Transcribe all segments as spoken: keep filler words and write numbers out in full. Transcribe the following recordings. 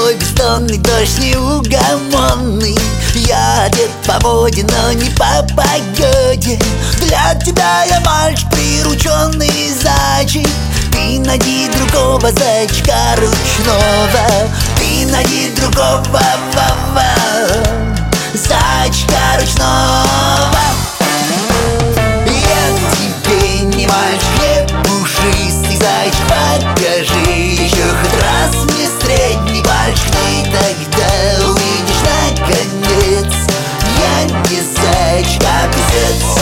тобой бездонный дождь неугомонный. Я одет по моде, но не по погоде. Для тебя я мальчик, прирученный зайчик. Ты найди другого зайчика ручного. Ты найди другого зайчика ручного. Я тебе не мальчик, не пушистый зайчик. Покажи еще хоть раз мне средний пальчик. Ты тогда увидишь наконец, я не зайчик, а писец.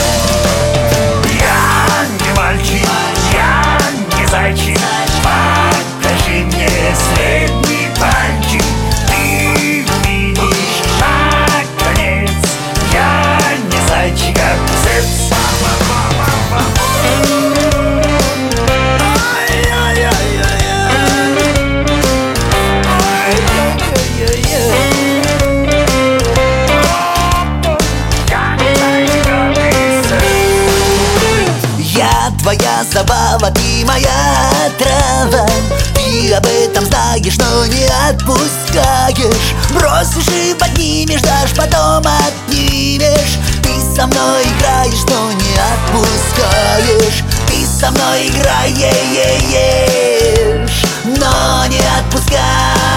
Я не мальчик, я не зайчик. Покажи мне средний пальчик. Ты увидишь наконец, я не зайчик, а писец. Твоя забава, ты моя отрава. Ты об этом знаешь, но не отпускаешь. Бросишь и поднимешь, дашь, потом отнимешь. Ты со мной играешь, но не отпускаешь. Ты со мной играешь, но не отпускаешь.